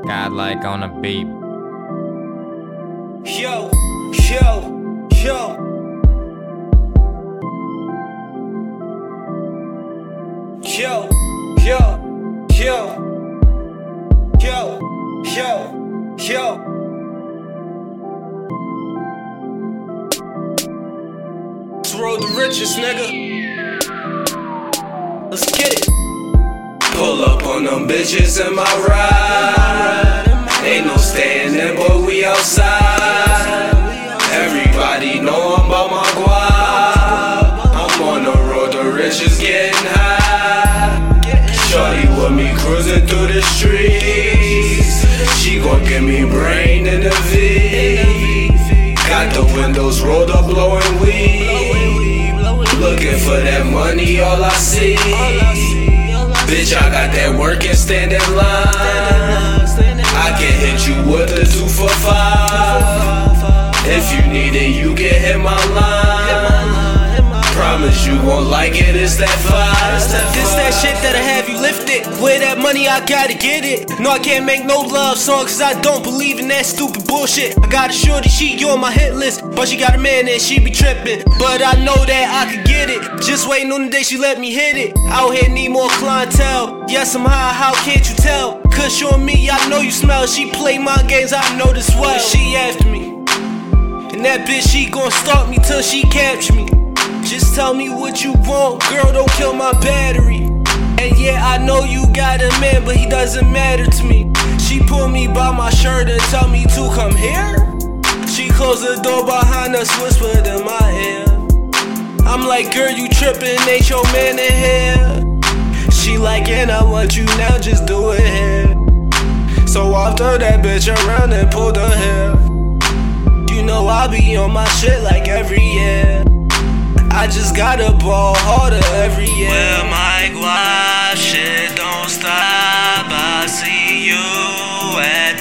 Godlike on a beat. Yo, yo, yo. Yo, yo, yo. Yo, yo, yo. It's Road to Riches, nigga. Let's get it. Pull up on them bitches in my ride. Ain't no staying in, but we outside. Everybody know I'm about my guap. I'm on the road to riches, getting high. Shorty with me cruising through the streets. She gon' give me brain in the V. Got the windows rolled up, blowing weed. Looking for that money, all I see. Bitch, I got that work and stand in line. I can hit you with a 2 for 5. If you need it, you can hit my line. Promise you gon' like it, it's that 5. This that shit that'll have you lifted. Where that money, I gotta get it. No, I can't make no love songs, cause I don't believe in that stupid bullshit. I got a shorty, she on my hit list, but she got a man and she be trippin'. But I know that I could get it. Just waiting on the day she let me hit it. Out here need more clientele. Yes, I'm high, how can't you tell? Cause on me, I know you smell. She play my games, I know this well. She after me, and that bitch, she gon' stalk me till she capture me. Just tell me what you want, girl, don't kill my battery. And yeah, I know you got a man, but he doesn't matter to me. She pulled me by my shirt and tell me to come here. She closed the door behind us, whispered in my ear. I'm like, girl, you trippin', ain't your man in here. She like, and I want you now, just do it here. So I threw that bitch around and pulled her hair. You know I be on my shit like every year. I just gotta ball harder every year. Well, my guap, shit don't stop. I see you at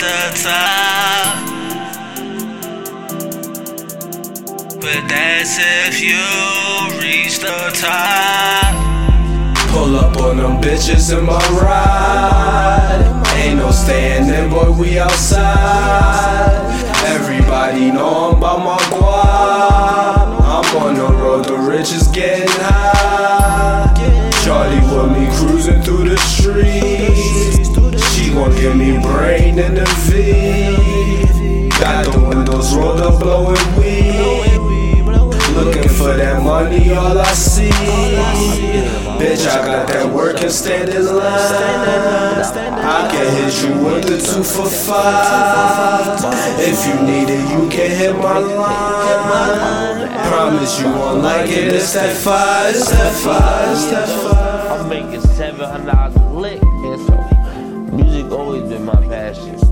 the top, but that's if you reach the top. Pull up on them bitches in my ride. Ain't no staying in, boy, we outside. Everybody know I'm about my guap. I'm on the road to riches, getting high. Shorty with me cruising through the streets. She gon' give me brain in the V. Got the windows rolled up, blowing weed. Looking for that money, all I see. Bitch, I got that work and stand in line. I can hit you with the 2 for 5. If you need it, you can hit my line. Promise you won't like it, it's that 5, it's that 5, it's that 5. I'm making $700 a lick, and so music always been my passion.